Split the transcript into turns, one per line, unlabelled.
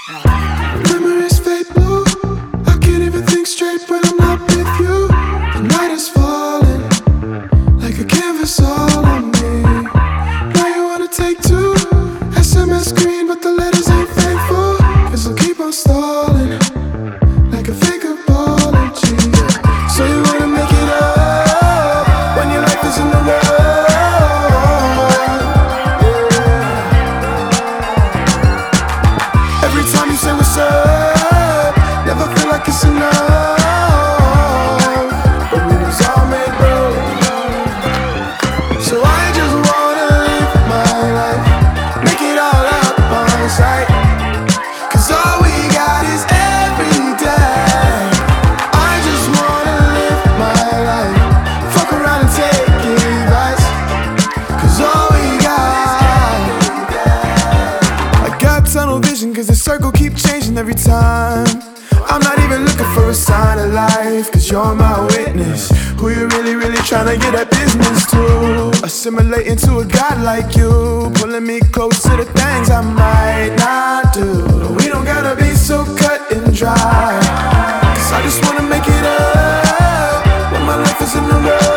Memories fade blue. I can't even think straight when I'm not with you. The night is falling like a canvas all on me. Now you wanna take two. SMS screen, but the letters ain't faithful. Cause I'll keep on stalling like a fake apology. So you wanna make it up when your life is in the road. Every time you say what's up, never feel like it's enough. But we was all made broke. So I just wanna live my life, make it all up on sight. Cause all we got is every day. I just wanna live my life, fuck around and take advice. Cause all we got, I got tunnel vision cause the circle keep changing every time. I'm not even looking for a sign of life, cause you're my witness. Who you really, really tryna get that business to? Assimilating to a god like you, pulling me close to the things I might not do. We don't gotta be so cut and dry, cause I just wanna make it up when my life is in the road.